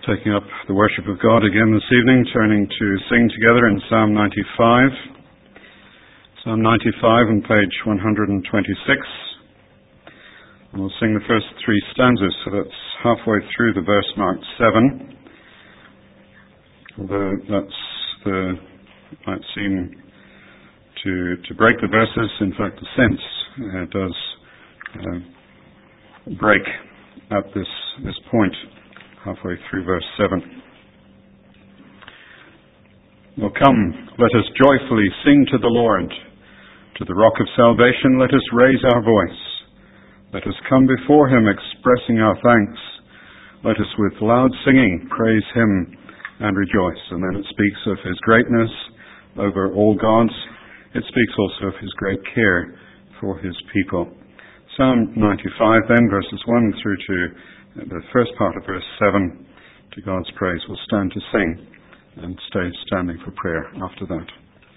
Taking up the worship of God again this evening, turning to sing together in Psalm 95. Psalm 95 on page 126. And we'll sing the first three stanzas, so that's halfway through the verse marked 7. Although might seem to break the verses. In fact, the sense does break at this point, halfway through verse 7. Well, come, let us joyfully sing to the Lord. To the rock of salvation, let us raise our voice. Let us come before him, expressing our thanks. Let us with loud singing praise him and rejoice. And then it speaks of his greatness over all gods. It speaks also of his great care for his people. Psalm 95 then, verses 1 through to the first part of verse 7, to God's praise. We'll stand to sing and stay standing for prayer after that.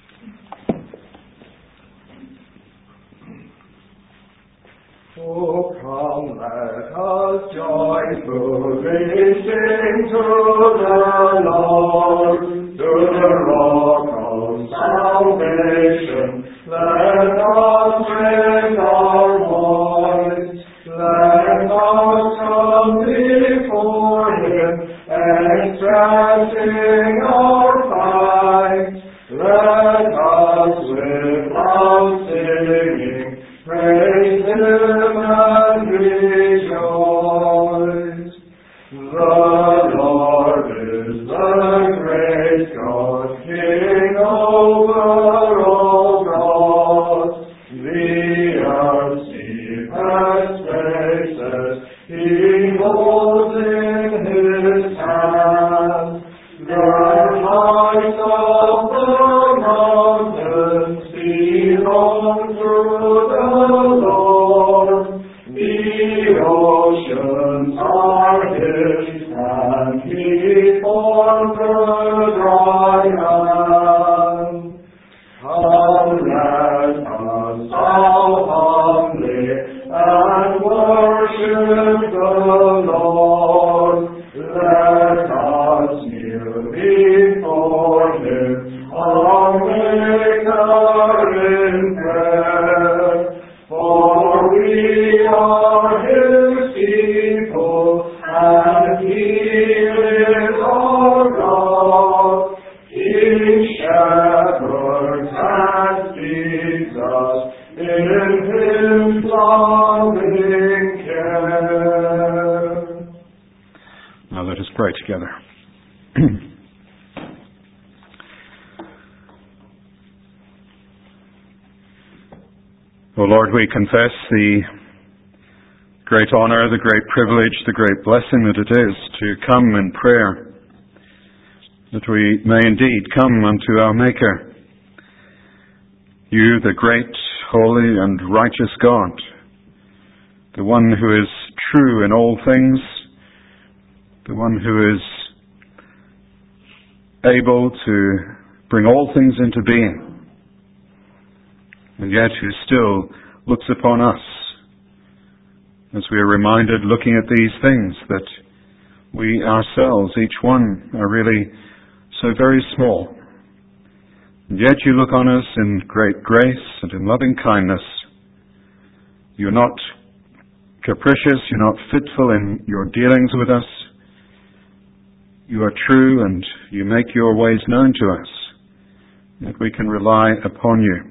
Oh, come, let us joyfully sing to the Lord, to the rock of salvation. Let us raise our voice. Let us come before him, expressing our thanks. Let us with loud singing praise him and rejoice. The Lord is the great God, King over all gods. The earth, sea, and spaces, he holds in his hand. The heights of the mountains belong to the Lord. The oceans are his, and he formed the dry land. Come, let us bow humbly and worship the Lord. Let us kneel before him, our Maker in prayer. For we are his people, and he is our God. He shepherds and feeds us in his loving care. Now let us pray together. O Lord, we confess the great honor, the great privilege, the great blessing that it is to come in prayer, that we may indeed come unto our Maker. You, the great, holy, and righteous God, the one who is true in all things, the one who is able to bring all things into being, and yet who still looks upon us, as we are reminded, looking at these things, that we ourselves, each one, are really so very small. And yet you look on us in great grace and in loving kindness. You're not capricious, you're not fitful in your dealings with us. You are true, and you make your ways known to us, that we can rely upon you.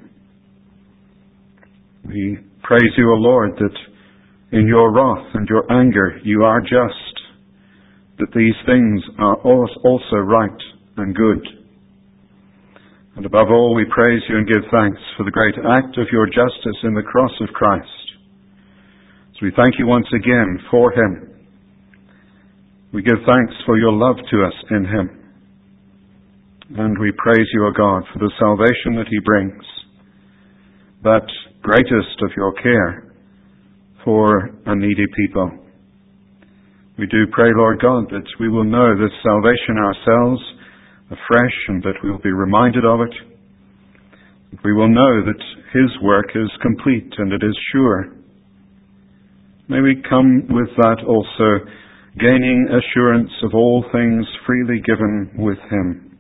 We praise you, O Lord, that in your wrath and your anger you are just, that these things are also right and good. And above all, we praise you and give thanks for the great act of your justice in the cross of Christ. So we thank you once again for him. We give thanks for your love to us in him. And we praise you, O God, for the salvation that he brings, that greatest of your care for a needy people. We do pray, Lord God, that we will know this salvation ourselves afresh, and that we will be reminded of it. We will know that his work is complete and it is sure. May we come with that also gaining assurance of all things freely given with him.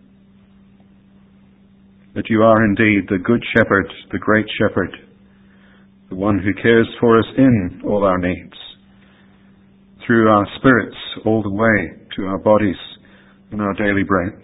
That you are indeed the good shepherd, the great shepherd, the one who cares for us in all our needs, through our spirits all the way to our bodies and our daily bread.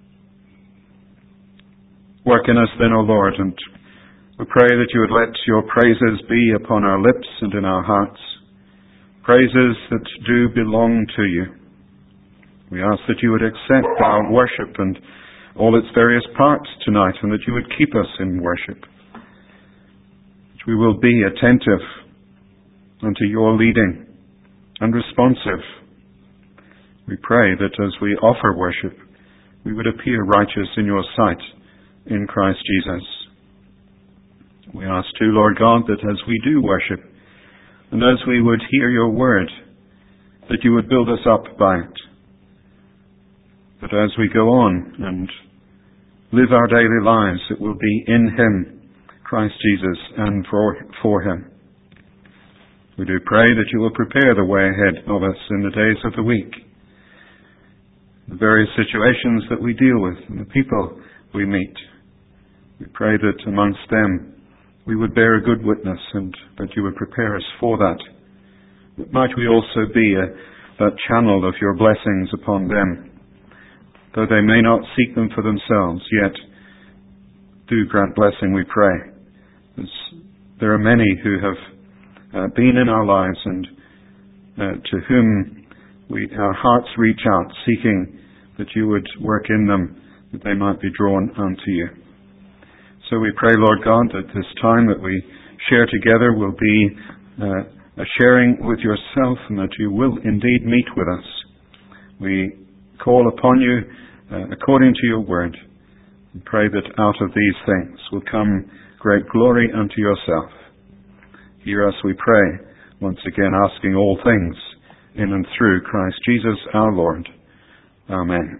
Work in us then, O Lord, and we pray that you would let your praises be upon our lips and in our hearts, praises that do belong to you. We ask that you would accept our worship and all its various parts tonight, and that you would keep us in worship. That we will be attentive unto your leading and responsive. We pray that as we offer worship, we would appear righteous in your sight in Christ Jesus. We ask too, Lord God, that as we do worship, and as we would hear your word, that you would build us up by it. That as we go on and live our daily lives, it will be in him, Christ Jesus, and for him. We do pray that you will prepare the way ahead of us in the days of the week, the various situations that we deal with and the people we meet. We pray that amongst them we would bear a good witness, and that you would prepare us for that. That might we also be that channel of your blessings upon them. Though they may not seek them for themselves, yet do grant blessing, we pray. As there are many who have been in our lives and to whom our hearts reach out, seeking that you would work in them, that they might be drawn unto you. So we pray, Lord God, that this time that we share together will be a sharing with yourself, and that you will indeed meet with us. We call upon you according to your word, and pray that out of these things will come great glory unto yourself. Hear us, we pray, once again asking all things in and through Christ Jesus our Lord. Amen.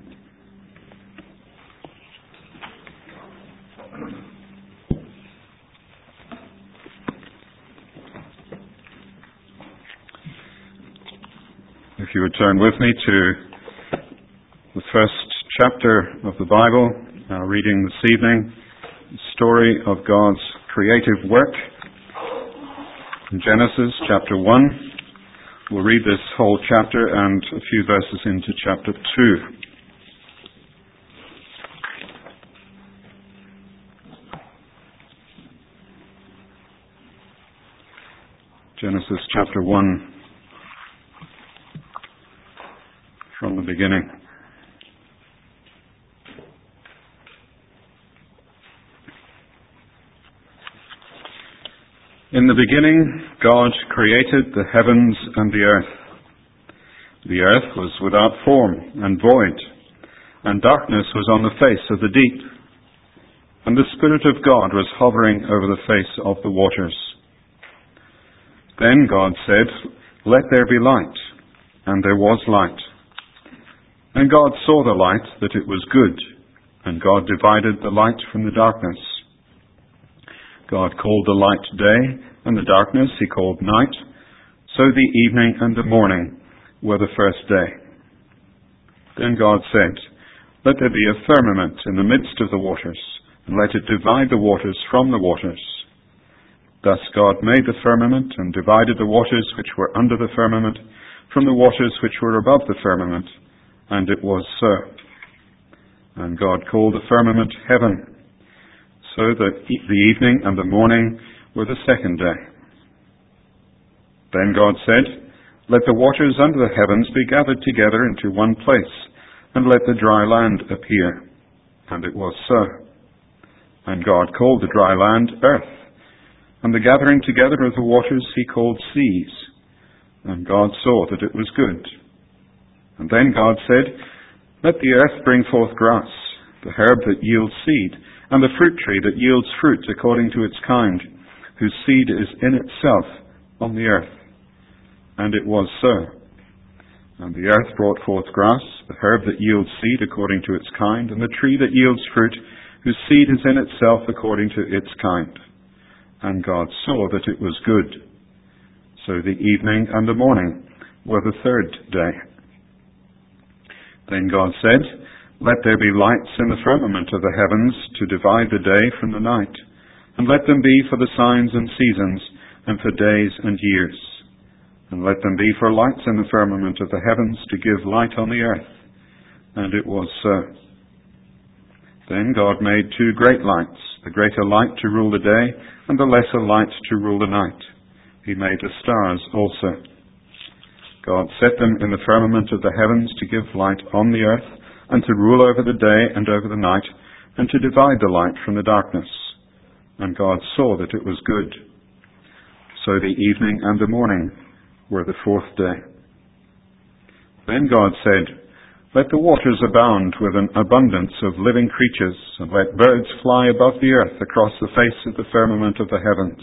If you would turn with me to the first chapter of the Bible, our reading this evening, the story of God's creative work. In Genesis chapter 1, we'll read this whole chapter and a few verses into chapter 2. Genesis chapter 1, from the beginning. In the beginning, God created the heavens and the earth. The earth was without form and void, and darkness was on the face of the deep. And the Spirit of God was hovering over the face of the waters. Then God said, "Let there be light," and there was light. And God saw the light, that it was good, and God divided the light from the darkness. God called the light day, and the darkness he called night. So the evening and the morning were the first day. Then God said, "Let there be a firmament in the midst of the waters, and let it divide the waters from the waters." Thus God made the firmament, and divided the waters which were under the firmament from the waters which were above the firmament. And it was so. And God called the firmament heaven. So that the evening and the morning were the second day. Then God said, "Let the waters under the heavens be gathered together into one place, and let the dry land appear." And it was so. And God called the dry land earth, and the gathering together of the waters he called seas. And God saw that it was good. And then God said, "Let the earth bring forth grass, the herb that yields seed, and the fruit tree that yields fruit according to its kind, whose seed is in itself on the earth." And it was so. And the earth brought forth grass, the herb that yields seed according to its kind, and the tree that yields fruit, whose seed is in itself according to its kind. And God saw that it was good. So the evening and the morning were the third day. Then God said, "Let there be lights in the firmament of the heavens to divide the day from the night, and let them be for the signs and seasons, and for days and years. And let them be for lights in the firmament of the heavens to give light on the earth." And it was so. Then God made 2 great lights, the greater light to rule the day, and the lesser light to rule the night. He made the stars also. God set them in the firmament of the heavens to give light on the earth, and to rule over the day and over the night, and to divide the light from the darkness. And God saw that it was good. So the evening and the morning were the 4th day. Then God said, "Let the waters abound with an abundance of living creatures, and let birds fly above the earth across the face of the firmament of the heavens."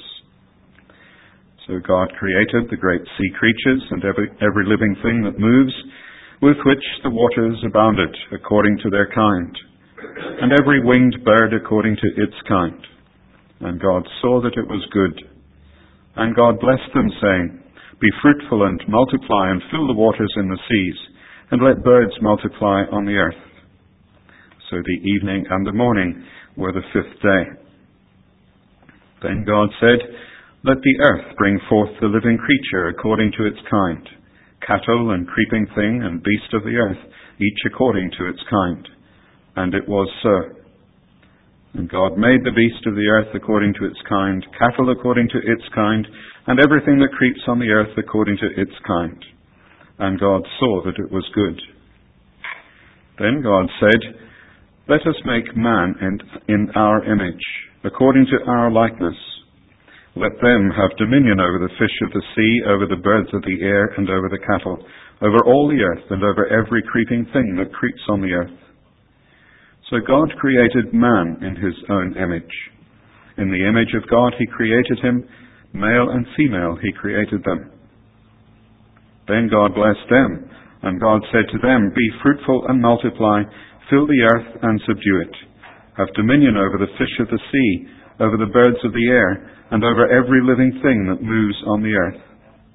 So God created the great sea creatures and every living thing that moves, with which the waters abounded according to their kind, and every winged bird according to its kind. And God saw that it was good. And God blessed them, saying, "Be fruitful and multiply, and fill the waters in the seas, and let birds multiply on the earth." So the evening and the morning were the 5th day. Then God said, "Let the earth bring forth the living creature according to its kind, cattle and creeping thing and beast of the earth, each according to its kind." And it was so. And God made the beast of the earth according to its kind, cattle according to its kind, and everything that creeps on the earth according to its kind. And God saw that it was good. Then God said, "Let us make man in our image, according to our likeness. Let them have dominion over the fish of the sea, over the birds of the air, and over the cattle, over all the earth, and over every creeping thing that creeps on the earth." So God created man in his own image. In the image of God he created him, male and female he created them. Then God blessed them, and God said to them, "Be fruitful and multiply, fill the earth and subdue it. Have dominion over the fish of the sea, over the birds of the air, and over every living thing that moves on the earth."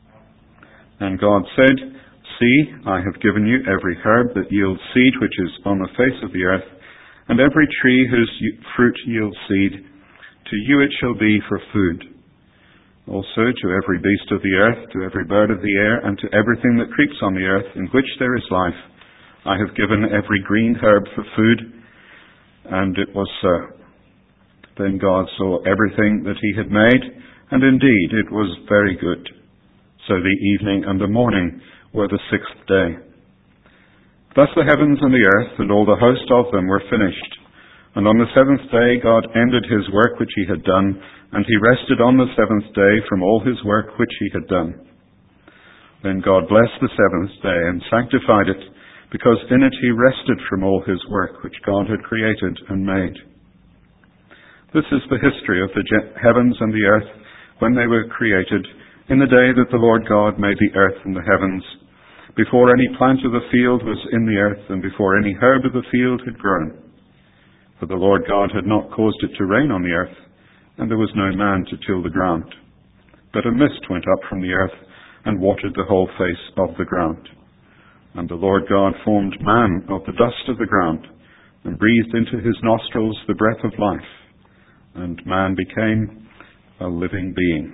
And God said, "See, I have given you every herb that yields seed which is on the face of the earth, and every tree whose fruit yields seed. To you it shall be for food. Also to every beast of the earth, to every bird of the air, and to everything that creeps on the earth, in which there is life, I have given every green herb for food." And it was so. Then God saw everything that he had made, and indeed it was very good. So the evening and the morning were the 6th day. Thus the heavens and the earth and all the host of them were finished. And on the 7th day God ended his work which he had done, and he rested on the 7th day from all his work which he had done. Then God blessed the 7th day and sanctified it, because in it he rested from all his work which God had created and made. This is the history of the heavens and the earth when they were created, in the day that the Lord God made the earth and the heavens, before any plant of the field was in the earth, and before any herb of the field had grown. For the Lord God had not caused it to rain on the earth, and there was no man to till the ground. But a mist went up from the earth, and watered the whole face of the ground. And the Lord God formed man of the dust of the ground, and breathed into his nostrils the breath of life, and man became a living being.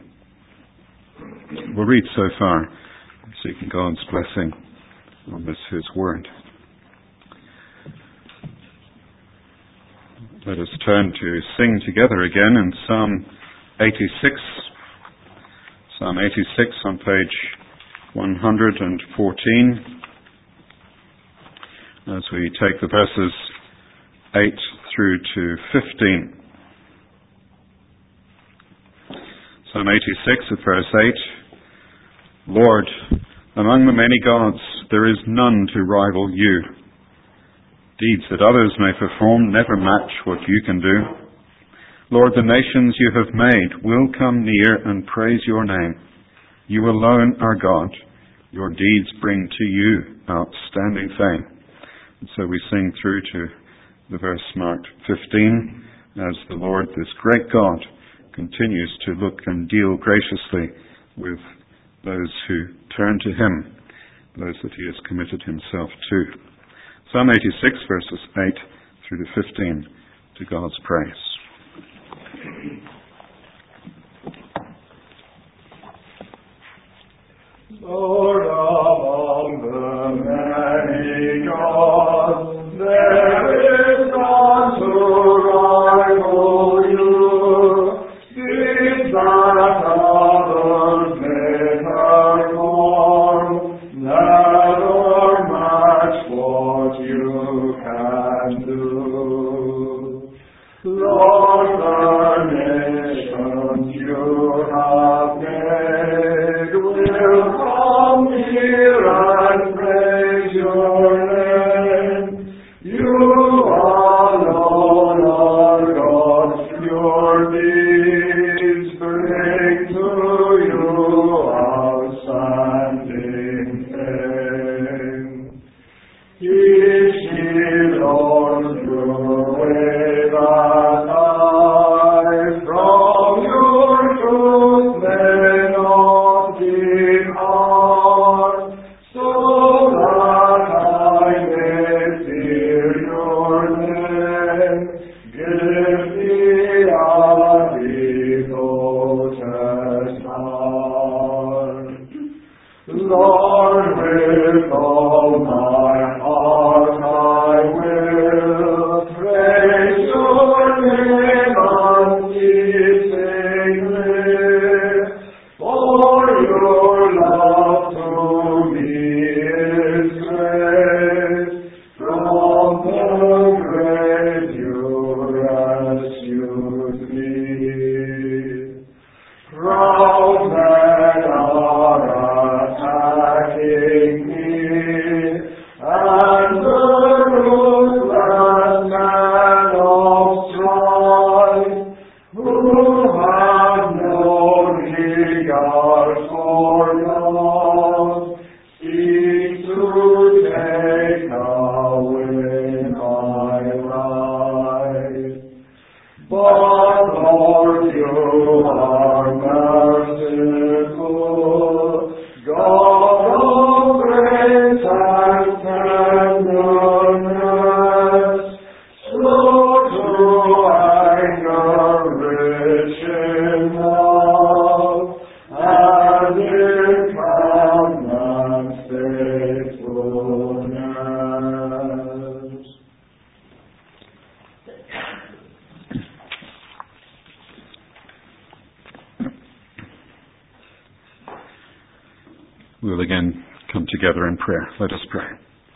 We'll read so far, seeking God's blessing on this his word. Let us turn to sing together again in Psalm 86. Psalm 86 on page 114, as we take the verses 8 through to 15. Psalm 86 at verse 8. "Lord, among the many gods there is none to rival you. Deeds that others may perform never match what you can do. Lord, the nations you have made will come near and praise your name. You alone are God. Your deeds bring to you outstanding fame." And so we sing through to the verse marked 15, as the Lord, this great God, continues to look and deal graciously with those who turn to him, those that he has committed himself to. Psalm 86, verses 8 through to 15, to God's praise. Lord, among the many gods, there is none to rival you. Deeds that others may perform, never match what you can do. Lord, the nations you have made will come here and praise your name. You alone are God, your deeds bring to you outstanding fame. Teach me, Lord, your way that I from your truth may not depart, so that I may fear your name. Give me a devoted heart. Lord, with all my heart I will praise your name unceasingly, for your love to me is great. From the grave you rescued me. Proud men are attacking me, and the ruthless men of strife, who have no regard for God, seek to take away my right. But Lord, you are merciful, God of grace and tenderness, slow to anger, rich in love, and in covenant faithfulness. We'll again come together in prayer. Let us pray.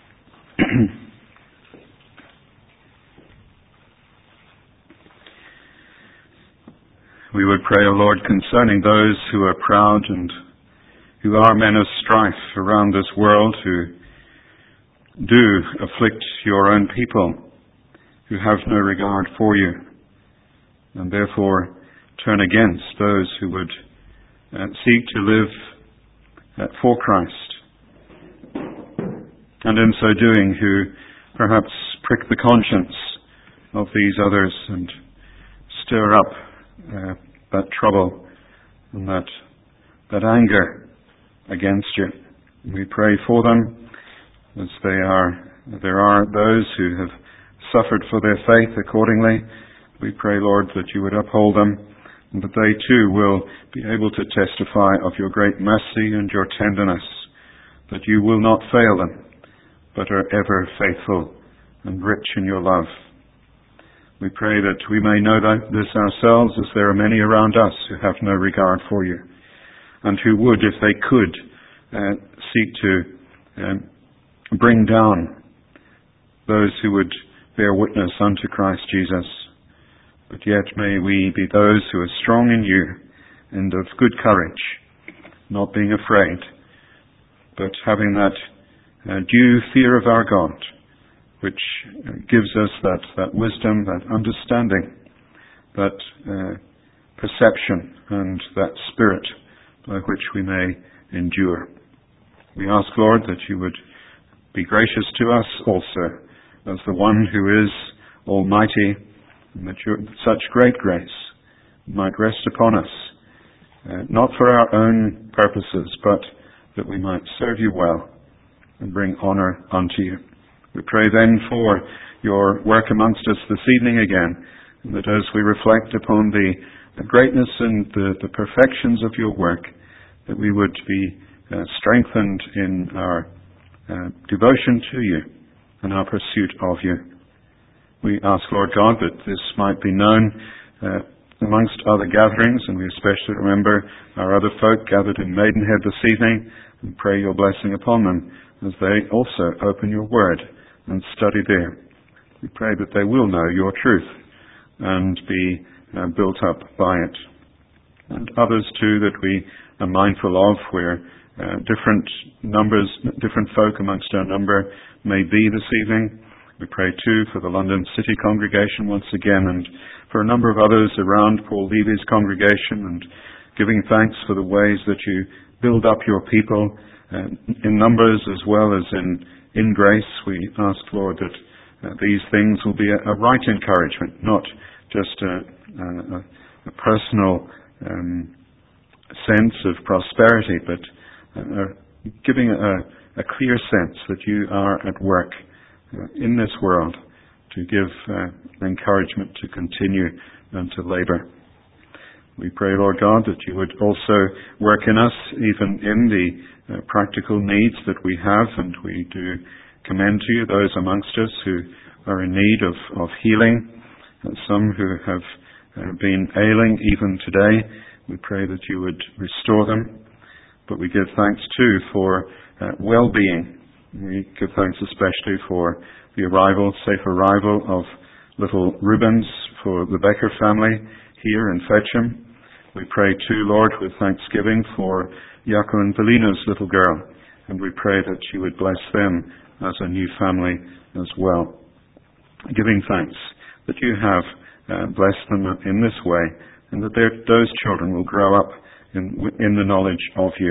We would pray, O Lord, concerning those who are proud and who are men of strife around this world, who do afflict your own people, who have no regard for you, and therefore turn against those who would seek to live for Christ, and in so doing who perhaps prick the conscience of these others and stir up that trouble and that anger against you. We pray for them, as there are those who have suffered for their faith accordingly. We pray, Lord, that you would uphold them, and that they too will be able to testify of your great mercy and your tenderness, that you will not fail them, but are ever faithful and rich in your love. We pray that we may know this ourselves, as there are many around us who have no regard for you, and who would, if they could, seek to bring down those who would bear witness unto Christ Jesus. But yet may we be those who are strong in you and of good courage, not being afraid, but having that due fear of our God, which gives us that wisdom, that understanding, that perception, and that spirit by which we may endure. We ask, Lord, that you would be gracious to us also, as the one who is almighty, and that such great grace might rest upon us, not for our own purposes, but that we might serve you well and bring honor unto you. We pray then for your work amongst us this evening again, and that as we reflect upon the greatness and the perfections of your work, that we would be strengthened in our devotion to you and our pursuit of you. We ask, Lord God, that this might be known amongst other gatherings, and we especially remember our other folk gathered in Maidenhead this evening, and pray your blessing upon them as they also open your word and study there. We pray that they will know your truth and be built up by it. And others too that we are mindful of, where different numbers, different folk amongst our number may be this evening. We pray too for the London City congregation once again, and for a number of others around Paul Levy's congregation, and giving thanks for the ways that you build up your people in numbers as well as in grace. We ask, Lord, that these things will be a right encouragement, not just a personal sense of prosperity, but giving a clear sense that you are at work in this world to give encouragement to continue and to labour. We pray, Lord God, that you would also work in us, even in the practical needs that we have, and we do commend to you those amongst us who are in need of healing, some who have been ailing even today. We pray that you would restore them, but we give thanks too for well-being. We give thanks especially for the safe arrival of little Rubens for the Becker family here in Fetcham. We pray too, Lord, with thanksgiving for Jaco and Velina's little girl, and we pray that you would bless them as a new family as well. Giving thanks that you have blessed them in this way, and that those children will grow up in the knowledge of you.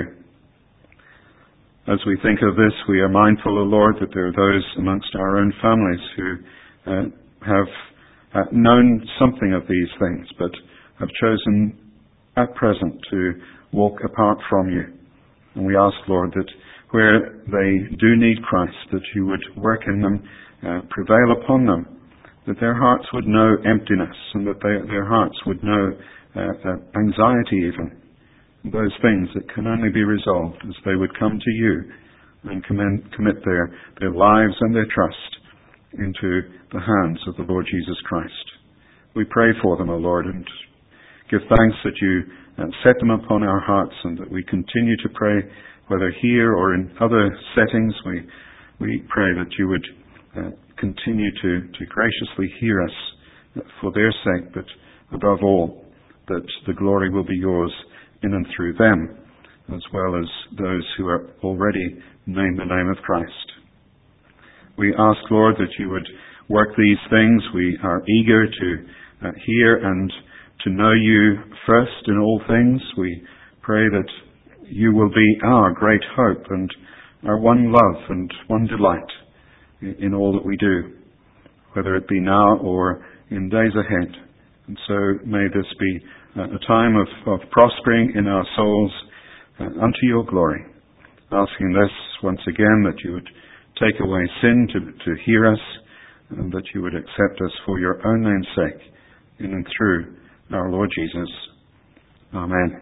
As we think of this, we are mindful, O Lord, that there are those amongst our own families who have known something of these things, but have chosen at present to walk apart from you. And we ask, Lord, that where they do need Christ, that you would work in them, prevail upon them, that their hearts would know emptiness, and that their hearts would know anxiety even. Those things that can only be resolved as they would come to you and commit their lives and their trust into the hands of the Lord Jesus Christ. We pray for them, O Lord, and give thanks that you set them upon our hearts, and that we continue to pray, whether here or in other settings. We pray that you would continue to graciously hear us for their sake, but above all, that the glory will be yours in and through them, as well as those who are already named the name of Christ. We ask, Lord, that you would work these things. We are eager to hear and to know you first in all things. We pray that you will be our great hope and our one love and one delight in all that we do, whether it be now or in days ahead. And so may this be a time of prospering in our souls unto your glory. Asking this once again, that you would take away sin to hear us, and that you would accept us for your own name's sake, in and through our Lord Jesus. Amen.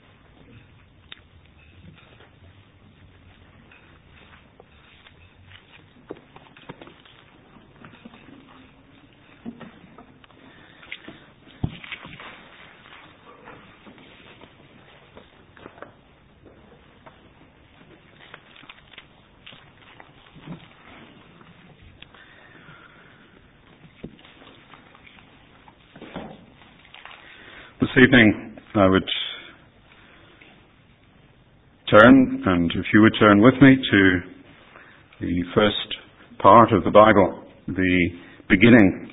This evening I would turn, and if you would turn with me, to the first part of the Bible, the beginning,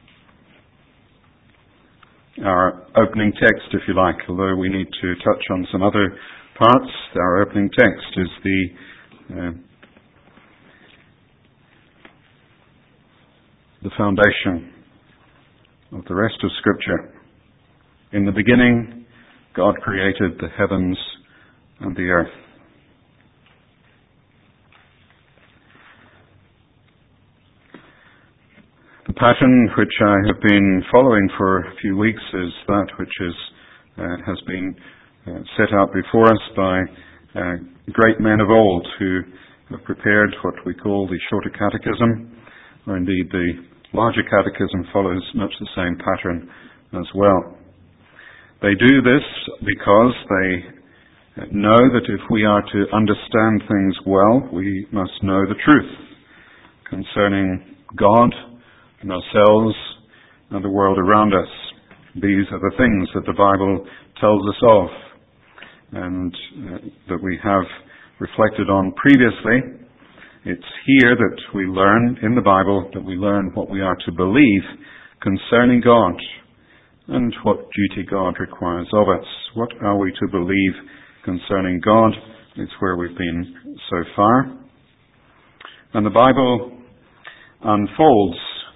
our opening text, if you like, although we need to touch on some other parts. Our opening text is the foundation of the rest of Scripture. In the beginning, God created the heavens and the earth. The pattern which I have been following for a few weeks is that which has been set out before us by great men of old who have prepared what we call the Shorter Catechism, or indeed the Larger Catechism follows much the same pattern as well. They do this because they know that if we are to understand things well, we must know the truth concerning God and ourselves and the world around us. These are the things that the Bible tells us of and that we have reflected on previously. It's here that we learn, in the Bible, that we learn what we are to believe concerning God and what duty God requires of us. What are we to believe concerning God? It's where we've been so far. And the Bible unfolds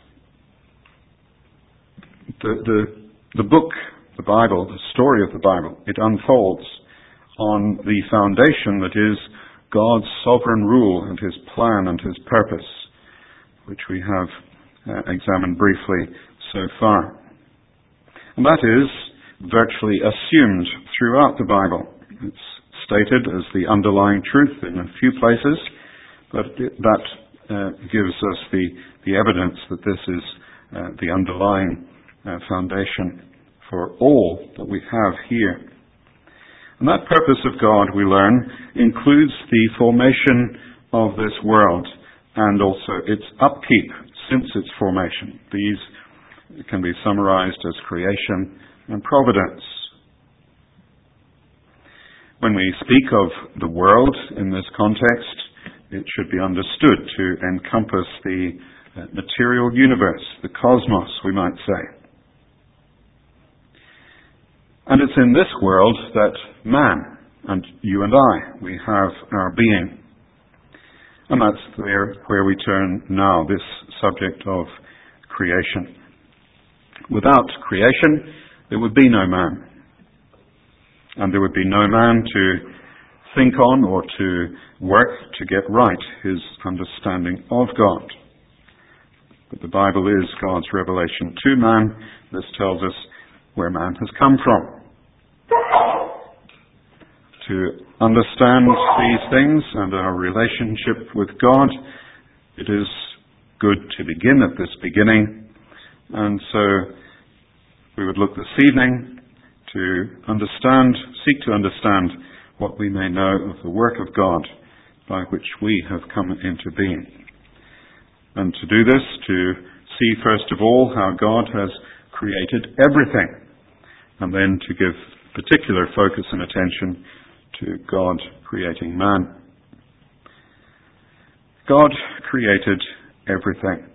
the book, the Bible, the story of the Bible. It unfolds on the foundation that is God's sovereign rule and His plan and His purpose, which we have examined briefly so far. And that is virtually assumed throughout the Bible. It's stated as the underlying truth in a few places, but that gives us the evidence that this is the underlying foundation for all that we have here. And that purpose of God, we learn, includes the formation of this world and also its upkeep since its formation. These can be summarized as creation and providence. When we speak of the world in this context, it should be understood to encompass the material universe, the cosmos, we might say. And it's in this world that man, and you and I, we have our being. And that's where we turn now, this subject of creation. Without creation, there would be no man. And there would be no man to think on or to work to get right his understanding of God. But the Bible is God's revelation to man. This tells us where man has come from. To understand these things and our relationship with God, it is good to begin at this beginning. And so we would look this evening to seek to understand what we may know of the work of God by which we have come into being. And to do this, to see first of all how God has created everything, and then to give particular focus and attention to God creating man. God created everything.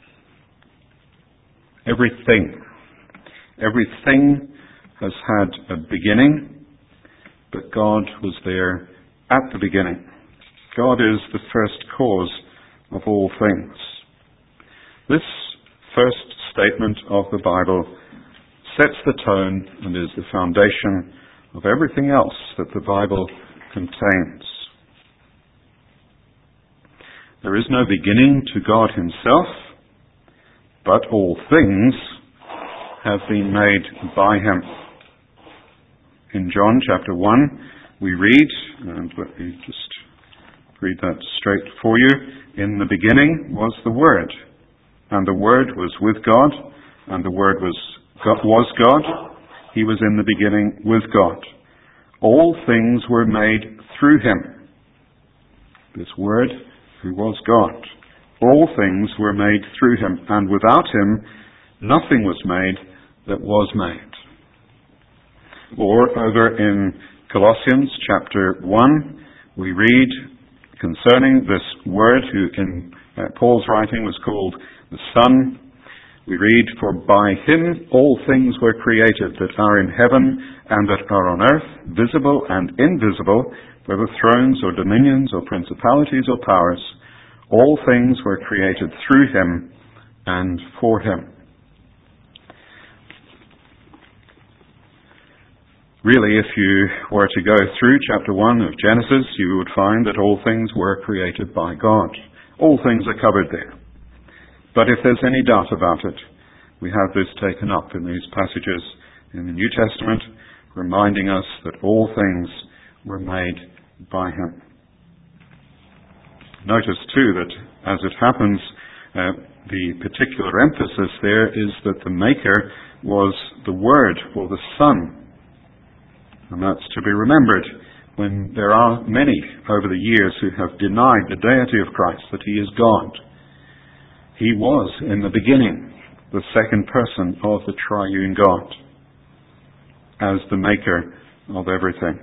Everything. Everything has had a beginning, but God was there at the beginning. God is the first cause of all things. This first statement of the Bible sets the tone and is the foundation of everything else that the Bible contains. There is no beginning to God Himself, but all things have been made by Him. In John chapter 1, we read, and let me just read that straight for you. In the beginning was the Word, and the Word was with God, and the Word was God. He was in the beginning with God. All things were made through Him. This Word, who was God. All things were made through Him, and without Him, nothing was made that was made. Or over in Colossians chapter 1, we read concerning this Word, who in Paul's writing was called the Son. We read, "For by Him all things were created that are in heaven and that are on earth, visible and invisible, whether thrones or dominions or principalities or powers. All things were created through Him and for Him." Really, if you were to go through chapter 1 of Genesis, you would find that all things were created by God. All things are covered there. But if there's any doubt about it, we have this taken up in these passages in the New Testament, reminding us that all things were made by him. Notice too that as it happens, the particular emphasis there is that the Maker was the Word or the Son. And that's to be remembered when there are many over the years who have denied the deity of Christ, that he is God. He was in the beginning the second person of the triune God, as the Maker of everything.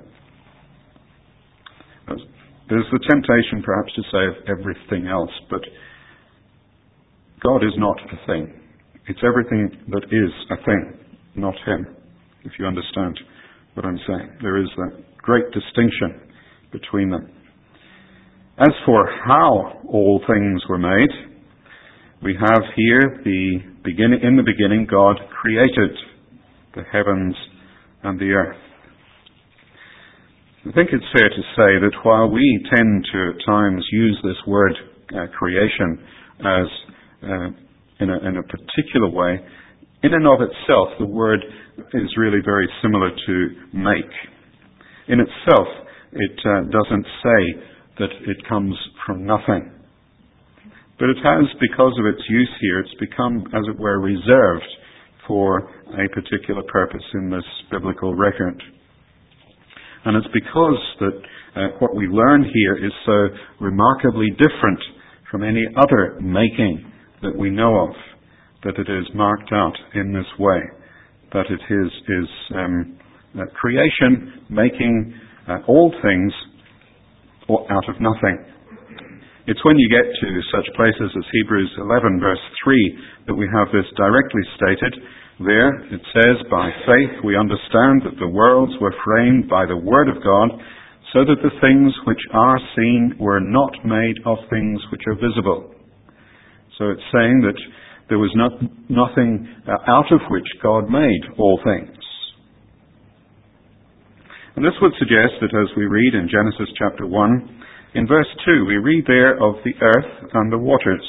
There's the temptation perhaps to say of everything else, but God is not a thing. It's everything that is a thing, not him, if you understand what I'm saying. There is that great distinction between them. As for how all things were made, we have here in the beginning God created the heavens and the earth. I think it's fair to say that while we tend to at times use this word creation as in a particular way, in and of itself the word is really very similar to make. In itself, it doesn't say that it comes from nothing. But it has, because of its use here, it's become, as it were, reserved for a particular purpose in this biblical record. And it's because that what we learn here is so remarkably different from any other making that we know of, that it is marked out in this way, that it is creation making all things out of nothing. It's when you get to such places as Hebrews 11 verse 3 that we have this directly stated. There it says, by faith we understand that the worlds were framed by the word of God, so that the things which are seen were not made of things which are visible. So it's saying that there was nothing out of which God made all things. And this would suggest that as we read in Genesis chapter 1, in verse 2, we read there of the earth and the waters.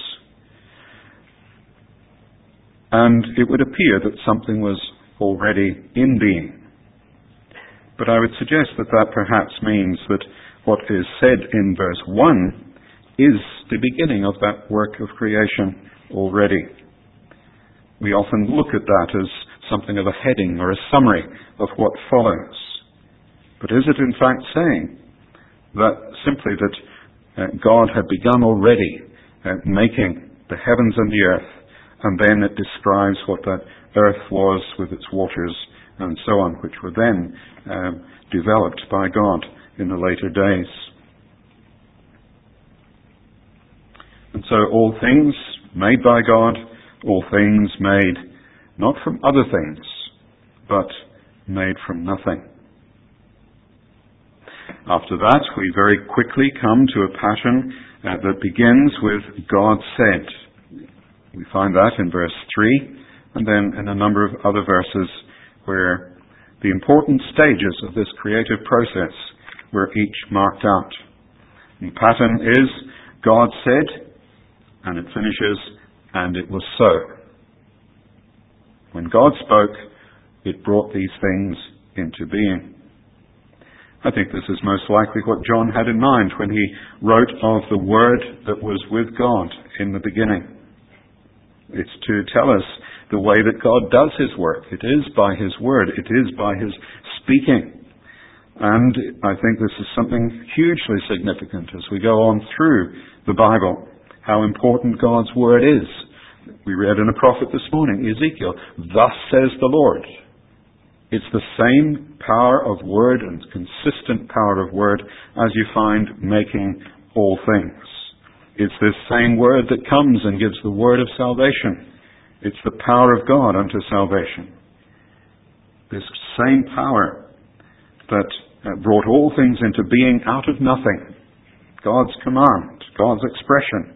And it would appear that something was already in being. But I would suggest that that perhaps means that what is said in verse 1 is the beginning of that work of creation already. We often look at that as something of a heading or a summary of what follows. But is it in fact saying that simply that God had begun already making the heavens and the earth, and then it describes what that earth was with its waters and so on, which were then developed by God in the later days. And so all things made by God, all things made not from other things, but made from nothing. After that, we very quickly come to a pattern that begins with God said. We find that in verse 3, and then in a number of other verses where the important stages of this creative process were each marked out. The pattern is God said, and it finishes, and it was so. When God spoke, it brought these things into being. I think this is most likely what John had in mind when he wrote of the Word that was with God in the beginning. It's to tell us the way that God does his work. It is by his Word. It is by his speaking. And I think this is something hugely significant as we go on through the Bible, how important God's Word is. We read in a prophet this morning, Ezekiel, thus says the Lord. It's the same power of word and consistent power of word as you find making all things. It's this same word that comes and gives the word of salvation. It's the power of God unto salvation. This same power that brought all things into being out of nothing. God's command, God's expression.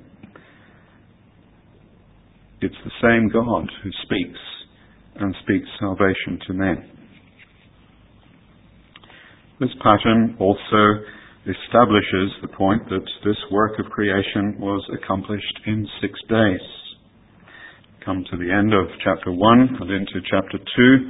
It's the same God who speaks and speaks salvation to men. This pattern also establishes the point that this work of creation was accomplished in 6 days. come to the end of chapter 1 and into chapter 2.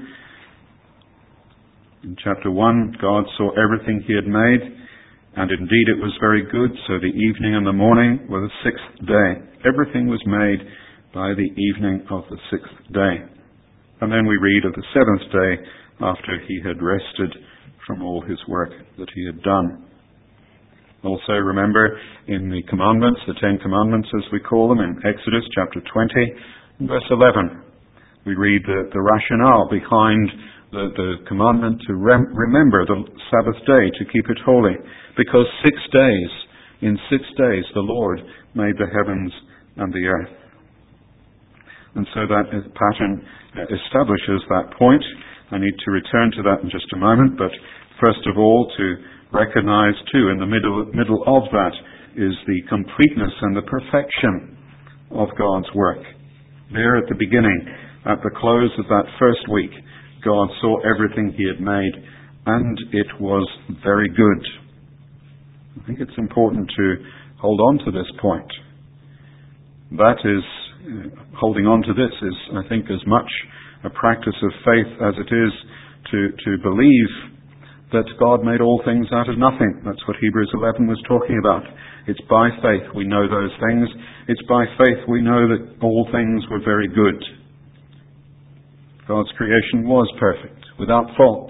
In chapter 1, God saw everything he had made, and indeed it was very good. So the evening and the morning were the sixth day. Everything was made by the evening of the sixth day. And then we read of the seventh day after he had rested from all his work that he had done. Also remember in the commandments, the Ten Commandments as we call them, in Exodus chapter 20, verse 11, we read the rationale behind the commandment to remember the Sabbath day, to keep it holy. Because in 6 days the Lord made the heavens and the earth. And so that pattern establishes that point. I need to return to that in just a moment, but first of all to recognize too in the middle of that is the completeness and the perfection of God's work. There at the beginning, at the close of that first week, God saw everything he had made, and it was very good. I think it's important to hold on to this point. That is, holding on to this is, I think, as much a practice of faith as it is to believe that God made all things out of nothing. That's what Hebrews 11 was talking about. It's by faith we know those things. It's by faith we know that all things were very good. God's creation was perfect, without fault.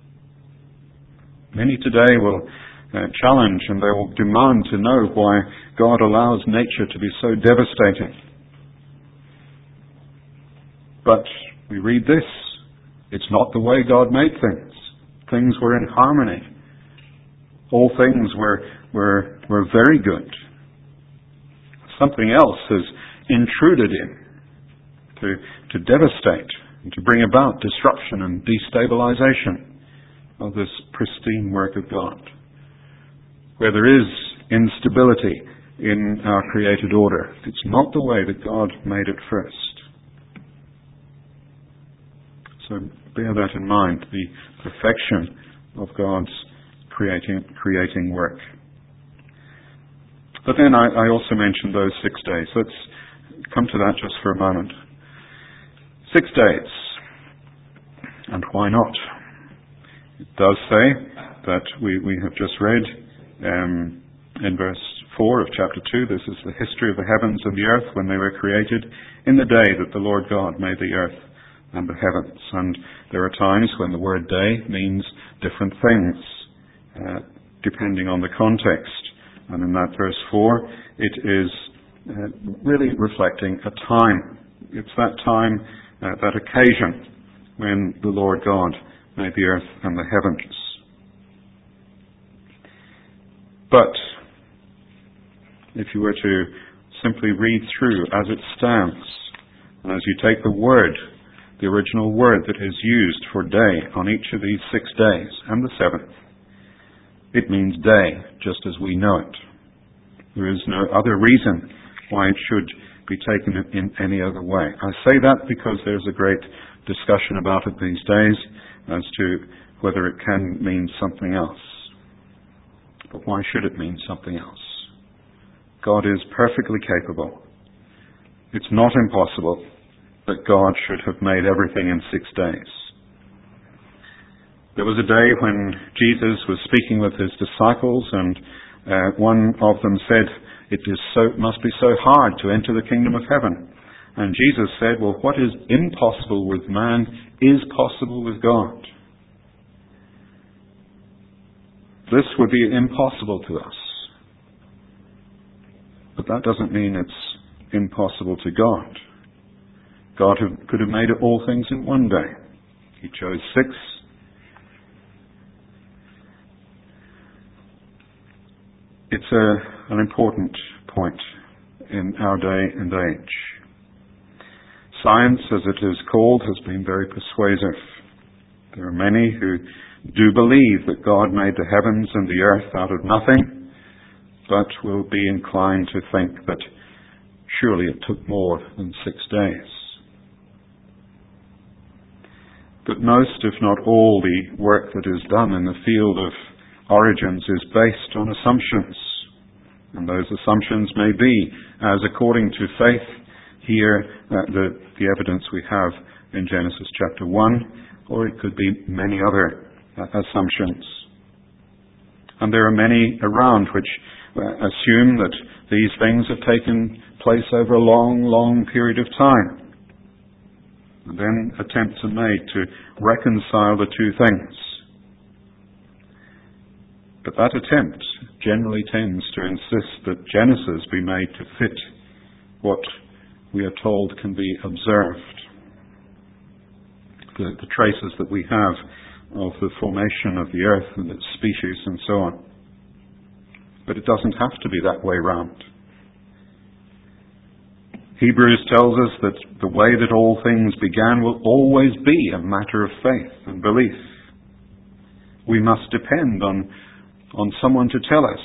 Many today will challenge and they will demand to know why God allows nature to be so devastating. But we read this. It's not the way God made things. Things were in harmony. All things were very good. Something else has intruded in to devastate and to bring about disruption and destabilization of this pristine work of God. Where there is instability in our created order, it's not the way that God made it first. So bear that in mind, the perfection of God's creating work. But then I also mentioned those 6 days. Let's come to that just for a moment. 6 days. And why not? It does say that we have just read in verse 4 of chapter 2, this is the history of the heavens and the earth when they were created, in the day that the Lord God made the earth and the heavens. And there are times when the word day means different things, depending on the context. And in that verse 4, it is really reflecting a time. It's that time, that occasion, when the Lord God made the earth and the heavens. But if you were to simply read through as it stands, and as you take the original word that is used for day on each of these 6 days and the seventh, it means day, just as we know it. There is no other reason why it should be taken in any other way. I say that because there's a great discussion about it these days as to whether it can mean something else. But why should it mean something else? God is perfectly capable. It's not impossible that God should have made everything in 6 days. There was a day when Jesus was speaking with his disciples, and one of them said, it must be so hard to enter the kingdom of heaven. And Jesus said, well, what is impossible with man is possible with God. This would be impossible to us. But that doesn't mean it's impossible to God. God could have made all things in one day. He chose 6. It's an important point in our day and age. Science, as it is called, has been very persuasive. There are many who do believe that God made the heavens and the earth out of nothing, but will be inclined to think that surely it took more than 6 days. But most, if not all, the work that is done in the field of origins is based on assumptions. And those assumptions may be as, according to faith, here the evidence we have in Genesis chapter 1, or it could be many other assumptions. And there are many around which assume that these things have taken place over a long, long period of time. And then attempts are made to reconcile the two things. But that attempt generally tends to insist that Genesis be made to fit what we are told can be observed. The traces that we have of the formation of the earth and its species and so on. But it doesn't have to be that way round. Hebrews tells us that the way that all things began will always be a matter of faith and belief. We must depend on someone to tell us.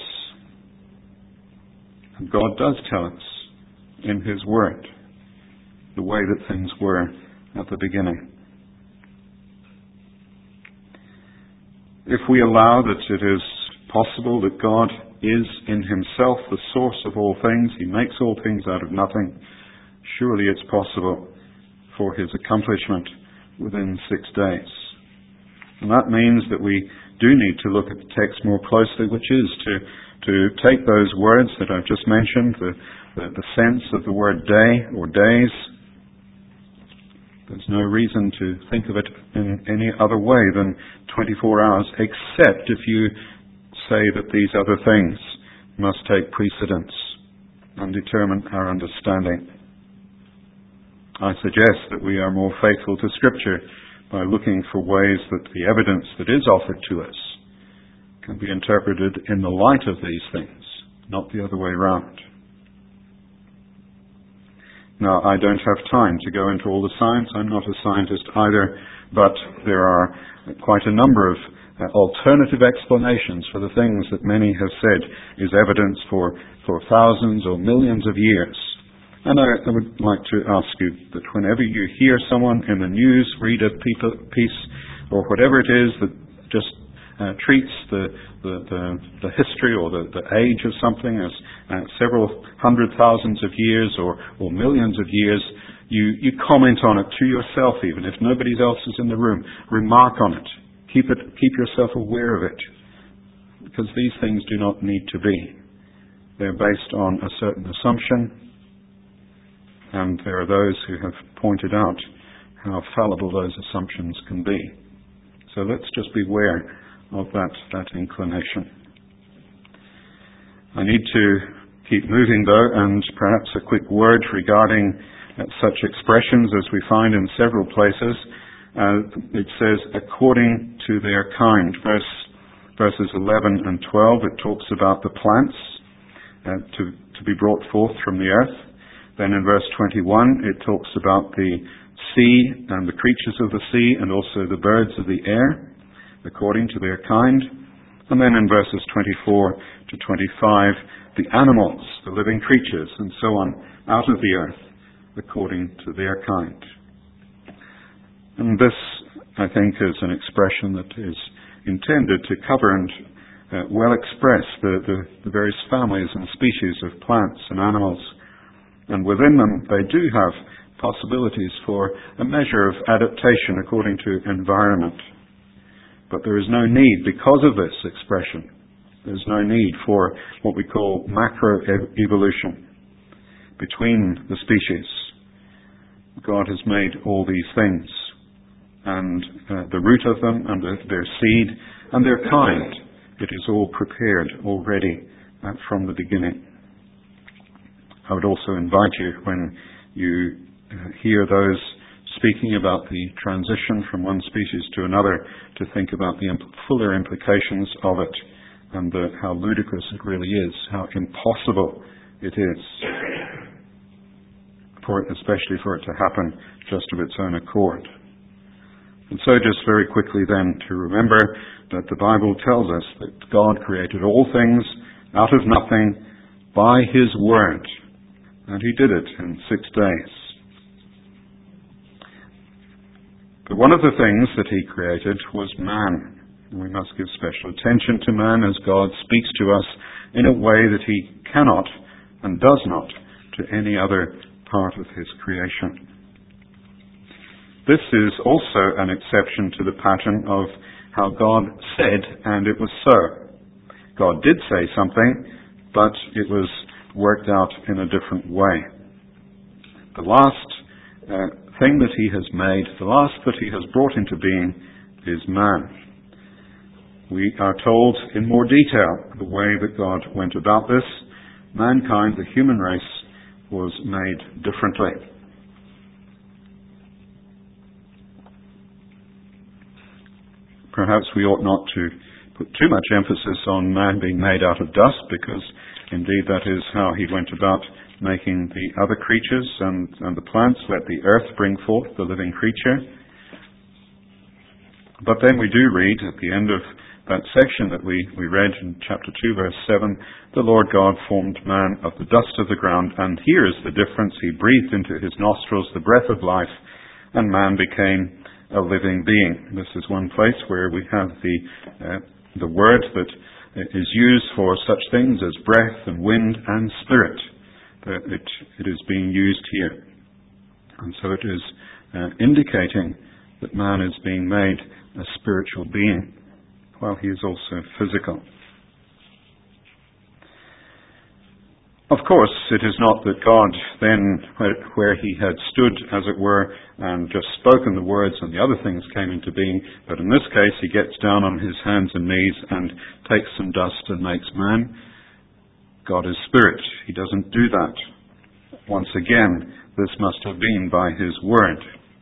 And God does tell us in His Word the way that things were at the beginning. If we allow that it is possible that God is in Himself the source of all things, He makes all things out of nothing, surely it's possible for His accomplishment within 6 days. And that means that we do need to look at the text more closely, which is to take those words that I've just mentioned, the sense of the word day or days. There's no reason to think of it in any other way than 24 hours, except if you say that these other things must take precedence and determine our understanding. I suggest that we are more faithful to Scripture by looking for ways that the evidence that is offered to us can be interpreted in the light of these things, not the other way round. Now, I don't have time to go into all the science. I'm not a scientist either, but there are quite a number of alternative explanations for the things that many have said is evidence for thousands or millions of years. And I would like to ask you that whenever you hear someone in the news read a piece or whatever it is that just treats the history or the age of something as several 100,000 of years or millions of years, you comment on it to yourself even. If nobody else is in the room, remark on it. Keep yourself aware of it. Because these things do not need to be. They're based on a certain assumption, and there are those who have pointed out how fallible those assumptions can be. So let's just beware of that inclination. I need to keep moving though, and perhaps a quick word regarding such expressions as we find in several places. It says, according to their kind. Verses 11 and 12, it talks about the plants to be brought forth from the earth. Then in verse 21, it talks about the sea and the creatures of the sea and also the birds of the air, according to their kind. And then in verses 24 to 25, the animals, the living creatures, and so on, out of the earth, according to their kind. And this, I think, is an expression that is intended to cover and well express the various families and species of plants and animals. And within them, they do have possibilities for a measure of adaptation according to environment. But there is no need, because of this expression, there's no need for what we call macroevolution between the species. God has made all these things, and the root of them, and their seed, and their kind. It is all prepared already from the beginning. I would also invite you, when you hear those speaking about the transition from one species to another, to think about the fuller implications of it, and how ludicrous it really is, how impossible it is, especially for it to happen just of its own accord. And so just very quickly then to remember that the Bible tells us that God created all things out of nothing by His Word, and He did it in 6 days. But one of the things that He created was man. And we must give special attention to man as God speaks to us in a way that He cannot and does not to any other part of his creation. This is also an exception to the pattern of how God said, and it was so. God did say something, but it was worked out in a different way. The last thing that he has made, the last that he has brought into being, is man. We are told in more detail the way that God went about this. Mankind, the human race, was made differently. Perhaps we ought not to put too much emphasis on man being made out of dust, because indeed that is how he went about making the other creatures and the plants. Let the earth bring forth the living creature. But then we do read at the end of that section that we read in chapter 2, verse 7, the Lord God formed man of the dust of the ground, and here is the difference. He breathed into his nostrils the breath of life, and man became a living being. This is one place where we have the word that is used for such things as breath and wind and spirit. It is being used here. And so it is indicating that man is being made a spiritual being, while he is also physical. Of course, it is not that God then, where he had stood, as it were, and just spoken the words and the other things came into being, but in this case he gets down on his hands and knees and takes some dust and makes man. God is spirit. He doesn't do that. Once again, this must have been by his word.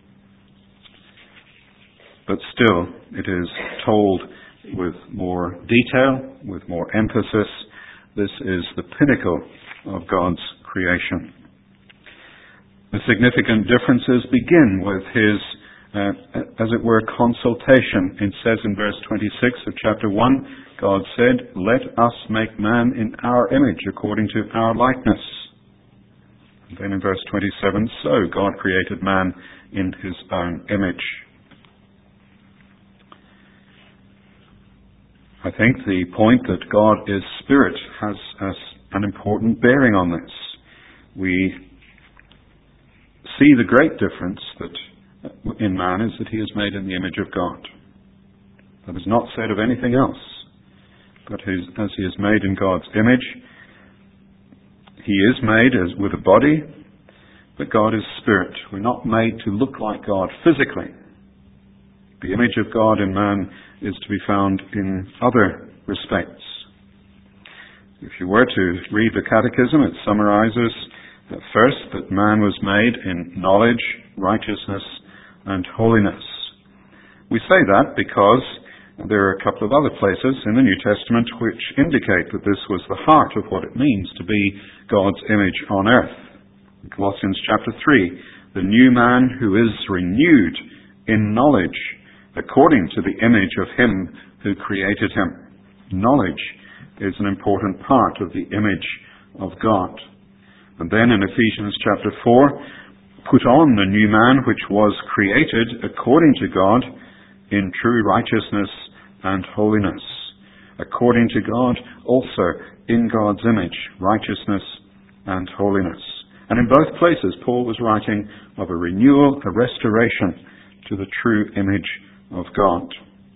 But still, it is told with more detail, with more emphasis. This is the pinnacle of God's creation. The significant differences begin with his, as it were, consultation. It says in verse 26 of chapter 1, God said, "Let us make man in our image, according to our likeness." And then in verse 27, "So God created man in his own image." I think the point that God is spirit has an important bearing on this. We see the great difference that in man is that he is made in the image of God. That is not said of anything else. But as he is made in God's image, he is made as with a body, but God is spirit. We're not made to look like God physically. The image of God in man is to be found in other respects. If you were to read the Catechism, it summarizes first that man was made in knowledge, righteousness, and holiness. We say that because there are a couple of other places in the New Testament which indicate that this was the heart of what it means to be God's image on earth. In Colossians chapter 3, the new man who is renewed in knowledge according to the image of him who created him. Knowledge is an important part of the image of God. And then in Ephesians chapter 4, put on the new man which was created according to God in true righteousness and holiness. According to God, also in God's image, righteousness and holiness. And in both places, Paul was writing of a renewal, a restoration to the true image of God.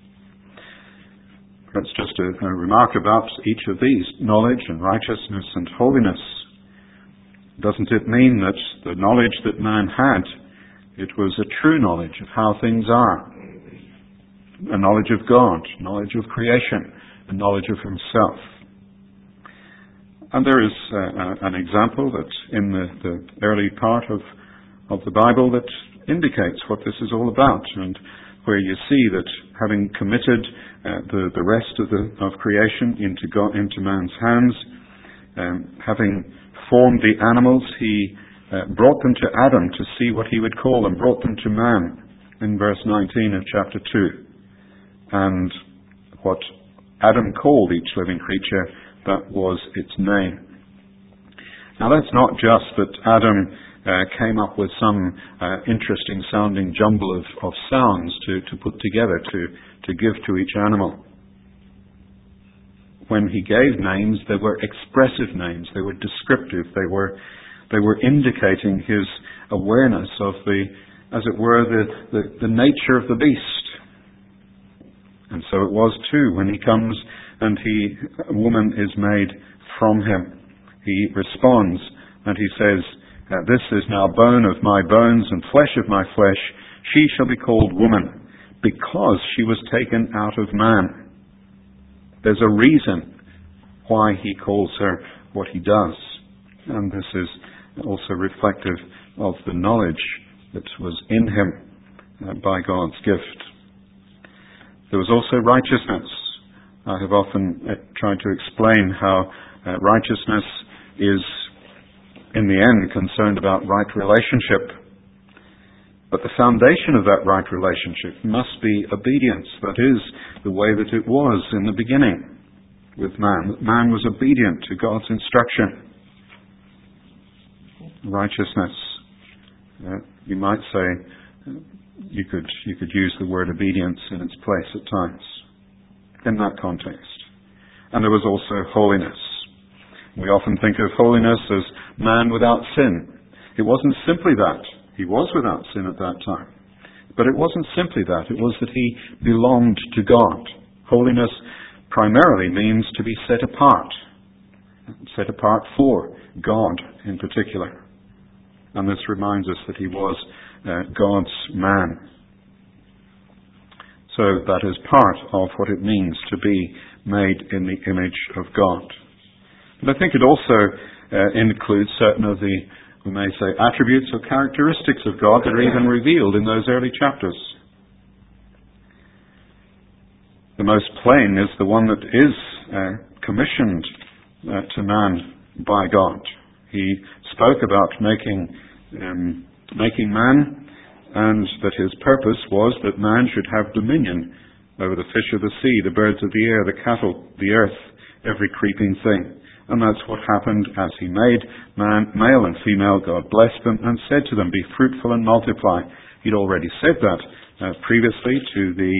That's just a remark about each of these, knowledge and righteousness and holiness. Doesn't it mean that the knowledge that man had, it was a true knowledge of how things are? A knowledge of God, knowledge of creation, a knowledge of himself. And there is an example that in the early part of the Bible that indicates what this is all about, and where you see that having committed the rest of creation into man's hands, having formed the animals, he brought them to Adam to see what he would call them, brought them to man in verse 19 of chapter 2. And what Adam called each living creature, that was its name. Now that's not just that Adam came up with some interesting sounding jumble of sounds to put together to give to each animal. When he gave names, they were expressive names, they were descriptive, they were They were indicating his awareness of as it were, the nature of the beast. And so it was too when he comes and a woman is made from him. He responds and he says, "This is now bone of my bones and flesh of my flesh. She shall be called woman, because she was taken out of man." There's a reason why he calls her what he does. And this is also reflective of the knowledge that was in him by God's gift. There was also righteousness. I have often tried to explain how righteousness is, in the end, concerned about right relationship. But the foundation of that right relationship must be obedience. That is the way that it was in the beginning with man. Man was obedient to God's instruction. Righteousness. You might say, you could use the word obedience in its place at times in that context. And there was also holiness. We often think of holiness as man without sin. It wasn't simply that. He was without sin at that time. But it wasn't simply that. It was that he belonged to God. Holiness primarily means to be set apart for God in particular. And this reminds us that he was God's man. So that is part of what it means to be made in the image of God. But I think it also includes certain of the, we may say, attributes or characteristics of God that are even revealed in those early chapters. The most plain is the one that is commissioned to man by God. He spoke about making man, and that his purpose was that man should have dominion over the fish of the sea, the birds of the air, the cattle, the earth, every creeping thing. And that's what happened as he made man, male and female. God blessed them and said to them, "Be fruitful and multiply." He'd already said that previously to the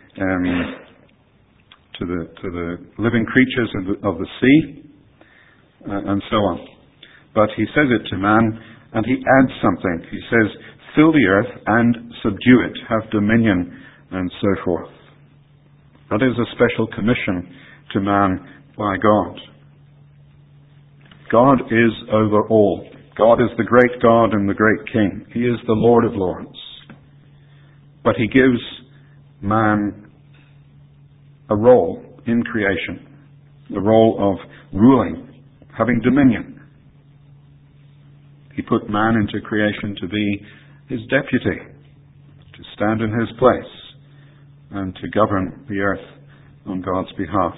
living creatures of the sea, and so on. But he says it to man, and he adds something. He says, "Fill the earth and subdue it, have dominion," and so forth. That is a special commission to man by God. God is over all. God is the great God and the great King. He is the Lord of Lords. But he gives man a role in creation, the role of ruling, having dominion. He put man into creation to be his deputy, to stand in his place, and to govern the earth on God's behalf.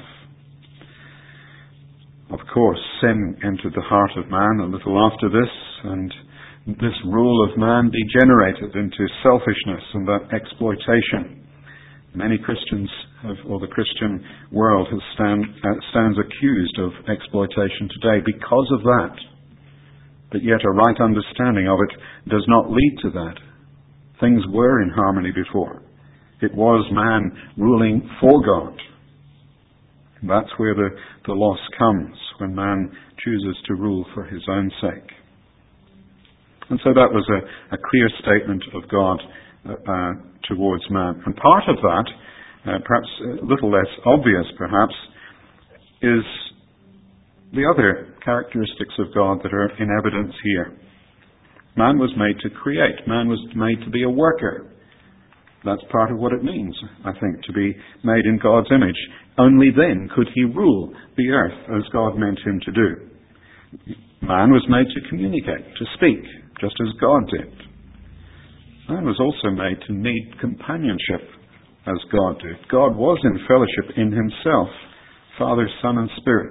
Of course, sin entered the heart of man a little after this, and this rule of man degenerated into selfishness and that exploitation. Many Christians or the Christian world stands accused of exploitation today because of that. But yet a right understanding of it does not lead to that. Things were in harmony before. It was man ruling for God. That's where the loss comes, when man chooses to rule for his own sake. And so that was a clear statement of God towards man. And part of that, perhaps a little less obvious perhaps, is the other characteristics of God that are in evidence here. Man was made to create. Man was made to be a worker. That's part of what it means, I think, to be made in God's image. Only then could he rule the earth as God meant him to do. Man was made to communicate, to speak, just as God did. Man was also made to need companionship as God did. God was in fellowship in himself, Father, Son, and Spirit.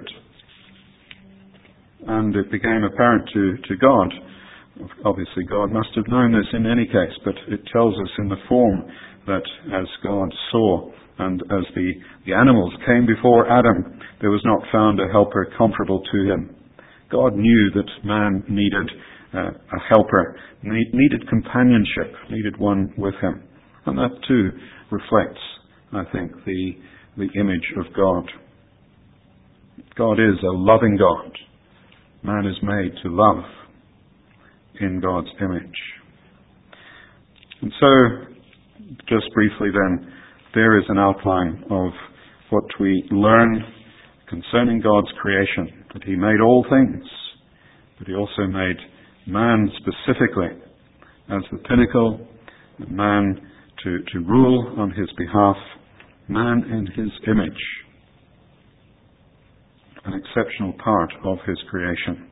And it became apparent to God. Obviously, God must have known this in any case, but it tells us in the form that as God saw and as the animals came before Adam, there was not found a helper comparable to him. God knew that man needed a helper, needed companionship, needed one with him. And that too reflects, I think, the image of God. God is a loving God. Man is made to love. in God's image. And so, just briefly then, there is an outline of what we learn concerning God's creation, that He made all things, but He also made man specifically as the pinnacle, man to rule on His behalf, man in His image, an exceptional part of His creation.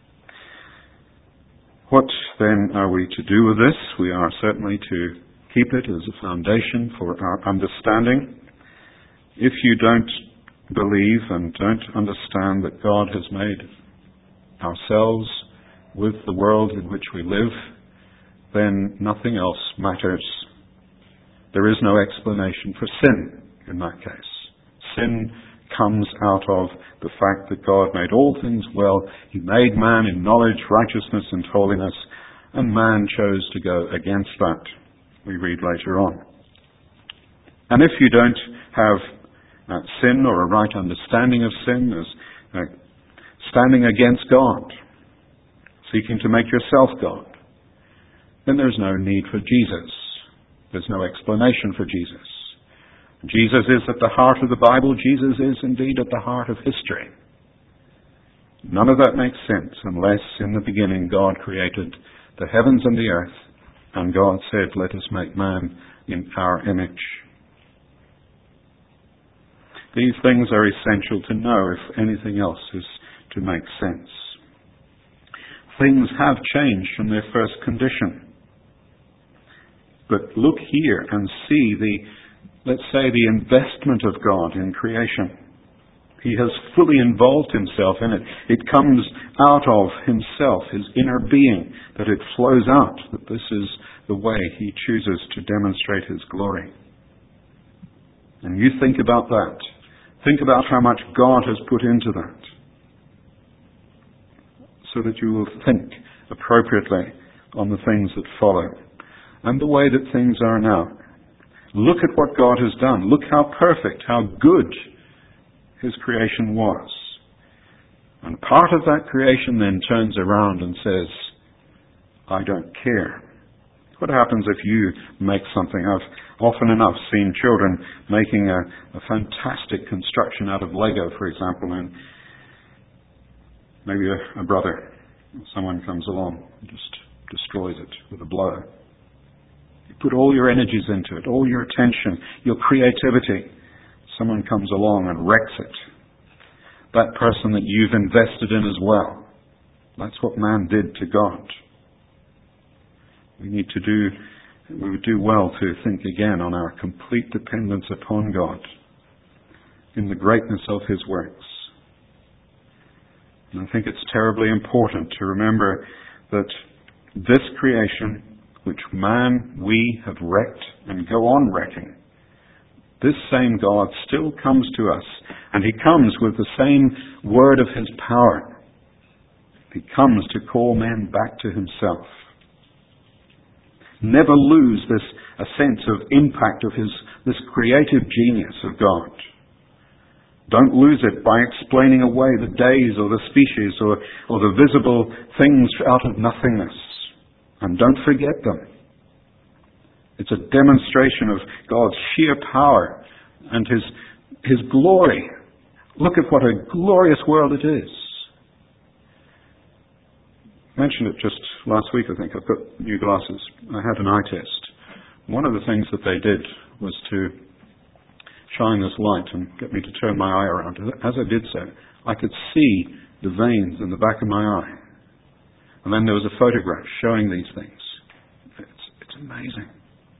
What then are we to do with this? We are certainly to keep it as a foundation for our understanding. If you don't believe and don't understand that God has made ourselves with the world in which we live, then nothing else matters. There is no explanation for sin in that case. Sin comes out of the fact that God made all things well. He made man in knowledge, righteousness, and holiness, and man chose to go against that. We read later on. And if you don't have sin or a right understanding of sin as standing against God, seeking to make yourself God, then there's no need for Jesus. There's no explanation for Jesus. Jesus is at the heart of the Bible. Jesus is indeed at the heart of history. None of that makes sense unless in the beginning God created the heavens and the earth, and God said, "Let us make man in our image." These things are essential to know if anything else is to make sense. Things have changed from their first condition. But look here and see let's say the investment of God in creation. He has fully involved Himself in it. It comes out of Himself, His inner being, that it flows out, that this is the way He chooses to demonstrate His glory. And you think about that. Think about how much God has put into that, so that you will think appropriately on the things that follow and the way that things are now. Look at what God has done. Look how perfect, how good His creation was. And part of that creation then turns around and says, "I don't care." What happens if you make something? I've often enough seen children making a fantastic construction out of Lego, for example, and maybe a brother, someone comes along and just destroys it with a blow. You put all your energies into it, all your attention, your creativity. Someone comes along and wrecks it. That person that you've invested in as well. That's what man did to God. We would do well to think again on our complete dependence upon God in the greatness of His works. And I think it's terribly important to remember that this creation, which we have wrecked and go on wrecking, this same God still comes to us, and He comes with the same word of His power. He comes to call men back to Himself. Never lose a sense of impact of this creative genius of God. Don't lose it by explaining away the days or the species or the visible things out of nothingness. And don't forget them. It's a demonstration of God's sheer power and His glory. Look at what a glorious world it is. I mentioned it just last week, I think. I've got new glasses. I had an eye test. One of the things that they did was to shine this light and get me to turn my eye around. As I did so, I could see the veins in the back of my eye. And then there was a photograph showing these things. It's amazing.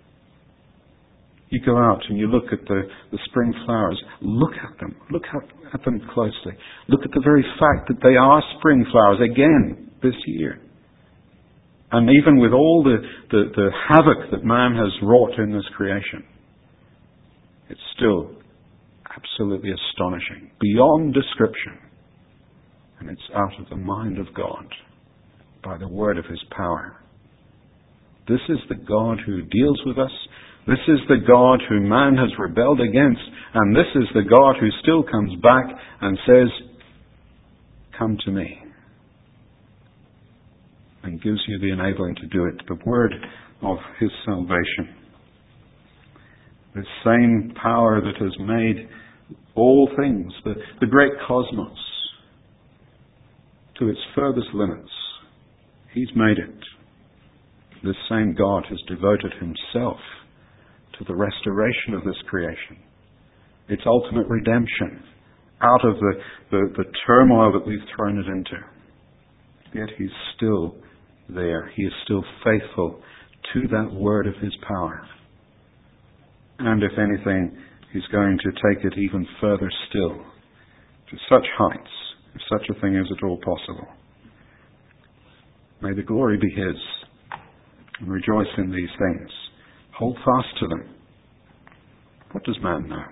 You go out and you look at the spring flowers. Look at them. Look at them closely. Look at the very fact that they are spring flowers again this year. And even with all the havoc that man has wrought in this creation, it's still absolutely astonishing, beyond description. And it's out of the mind of God, by the word of His power. This is the God who deals with us. This is the God who man has rebelled against. And this is the God who still comes back and says, "Come to me." and gives you the enabling to do it. The word of his salvation. The same power that has made all things, the great cosmos, to its furthest limits. He's made it. This same God has devoted himself to the restoration of this creation, its ultimate redemption, out of the turmoil that we've thrown it into. Yet he's still there. He is still faithful to that word of his power. And if anything, he's going to take it even further still, to such heights, if such a thing is at all possible. May the glory be his, and rejoice in these things. Hold fast to them. What does man know?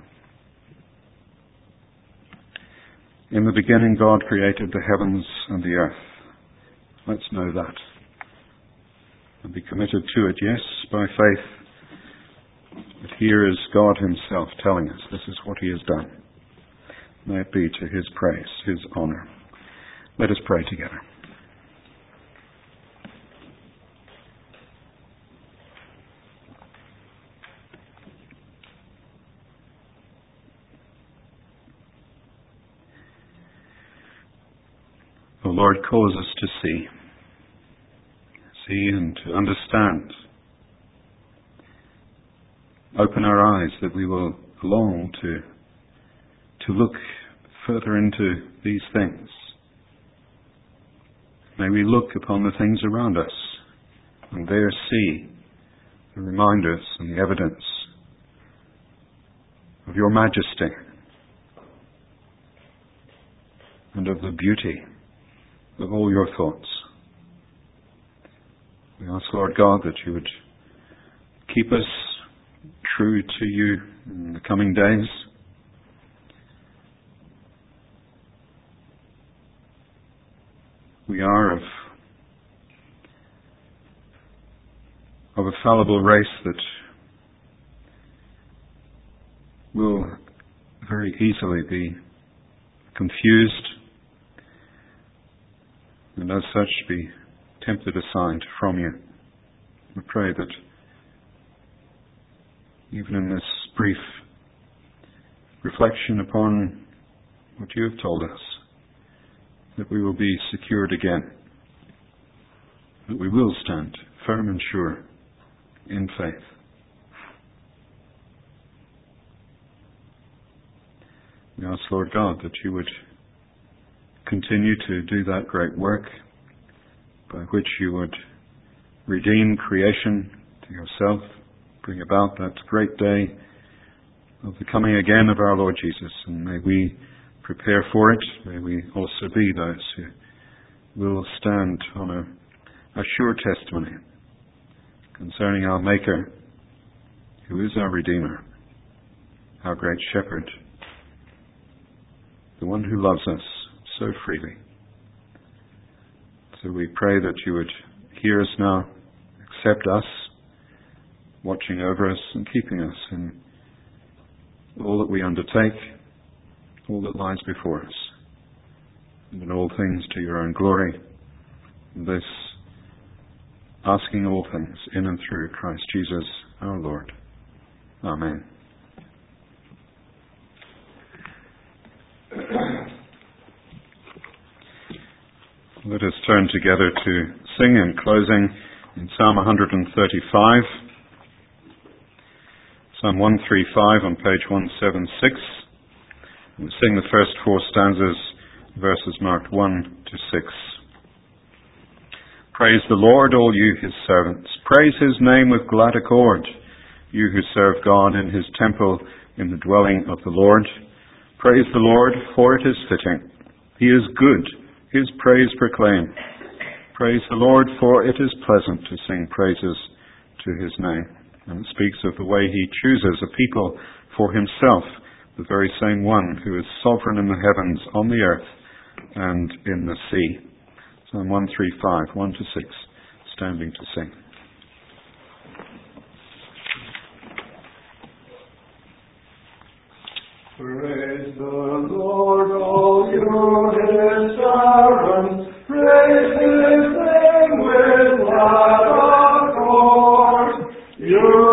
In the beginning, God created the heavens and the earth. Let's know that. And be committed to it, yes, by faith. But here is God himself telling us this is what he has done. May it be to his praise, his honor. Let us pray together. O Lord, cause us to see and to understand. Open our eyes that we will long to look further into these things. May we look upon the things around us and there see the reminders and the evidence of your majesty and of the beauty of all your thoughts. We ask, Lord God, that you would keep us true to you in the coming days. We are of a fallible race that will very easily be confused and as such be tempted aside from you. We pray that even in this brief reflection upon what you have told us, that we will be secured again, that we will stand firm and sure in faith. We ask, Lord God, that you would continue to do that great work by which you would redeem creation to yourself, bring about that great day of the coming again of our Lord Jesus. And may we prepare for it. May we also be those who will stand on a sure testimony concerning our Maker, who is our Redeemer, our great Shepherd, the one who loves us so freely. So we pray that you would hear us now, accept us, watching over us and keeping us in all that we undertake, all that lies before us, and in all things to your own glory. This asking all things in and through Christ Jesus our Lord. Amen. Let us turn together to sing in closing in Psalm 135. Psalm 135 on page 176. We sing the first four stanzas, verses marked 1 to 6. Praise the Lord, all you his servants. Praise his name with glad accord, you who serve God in his temple in the dwelling of the Lord. Praise the Lord, for it is fitting. He is good, his praise proclaim. Praise the Lord, for it is pleasant to sing praises to his name. And it speaks of the way he chooses a people for himself, the very same one who is sovereign in the heavens, on the earth, and in the sea. Psalm 135, 1 to 6, standing to sing. Praise the Lord, all you his servants, praise his name with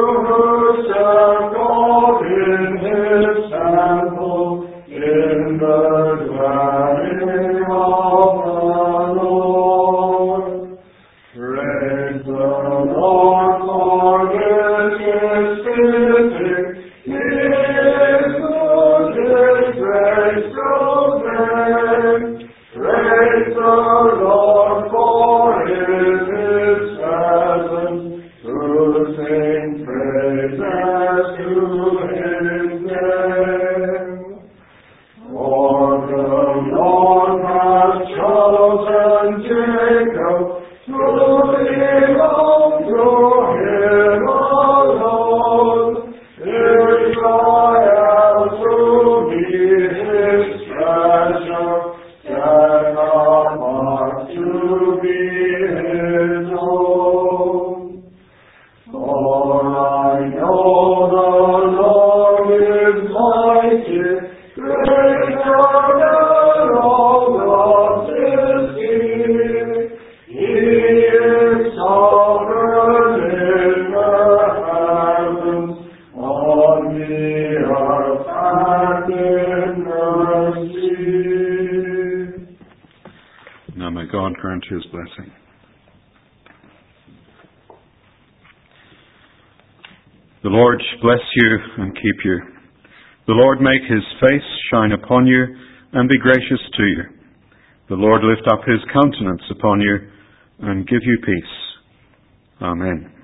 serve God in His temple, in the dwelling of the Lord. Praise the Lord, for this is fitting. His good, His grace goes in. Praise the Lord, for in His presence to sing praises to His name. For the Lord has chosen Jacob to belong to Him alone. Israel to be His treasure, set apart to be His own. For I know the Lord is mighty, greater than all gods is He. He is sovereign in the heavens, on the earth and in the sea. Now may God grant His blessing. The Lord bless you and keep you. The Lord make His face shine upon you and be gracious to you. The Lord lift up His countenance upon you and give you peace. Amen.